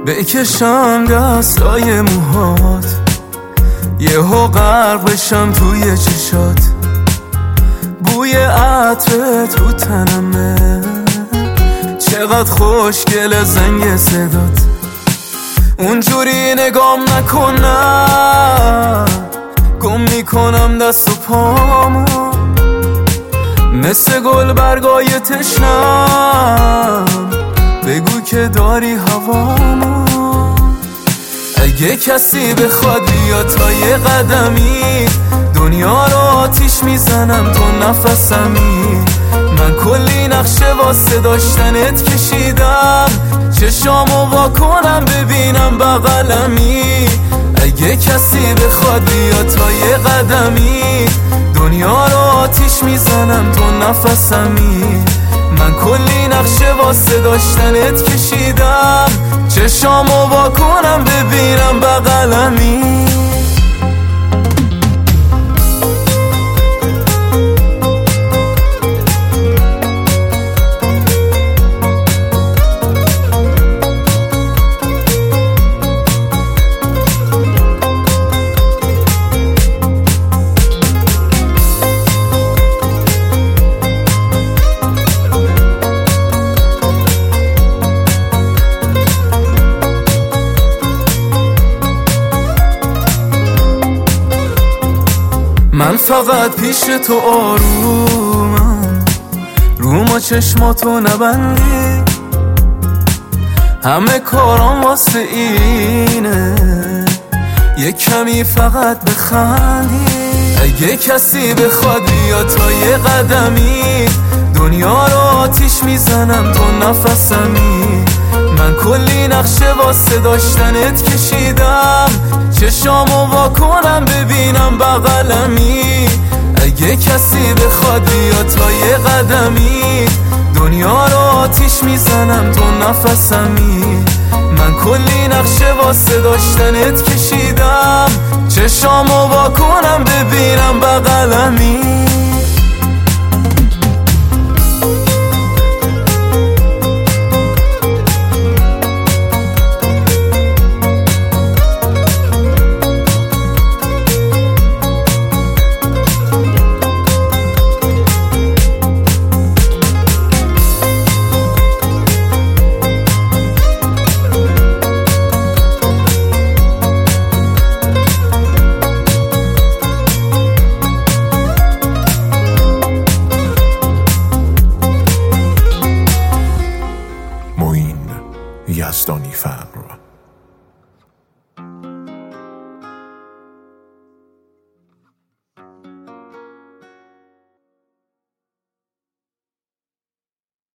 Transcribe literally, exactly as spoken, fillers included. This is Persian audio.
بکشم دستای موهات، یهو غرق بشم توی چشات، بوی عطر تو تنمه، چقدر خوشگل زنگ صدات. اونجوری نگام نکنم، گم میکنم دست و پامو، مثل گل برگای تشنم، بگو که داری هوامو. اگه کسی بخواد بیاد تا یه قدمی، دنیا رو آتیش میزنم تو نفسمی. من کلی نقشه واسه داشتنت کشیدم، چشامو وا کنم ببینم بغلمی. اگه کسی بخواد بیاد تا یه قدمی، دنیا رو آتیش میزنم تو نفسمی. من کلی نقشه واسه داشتنت کشیدم، چشامو وا کنم ببینم بغلمی. من فقط پیش تو آرومم، رو ما چشماتو نبندی، همه کارام واسه اینه یه کمی فقط بخندی. اگه کسی بخواد بیاد تا یه قدمی، دنیا رو آتیش میزنم تو نفسمی. من کلی نقشه واسه داشتنت کشیدم، چشامو وا کنم ببینم بغلمی. اگه کسی بخواد بیاد تا یه قدمی، دنیا رو آتیش میزنم تو نفسمی. من کلی نقشه واسه داشتنت کشیدم، چشامو وا کنم ببینم بغلمی. یزدانی فر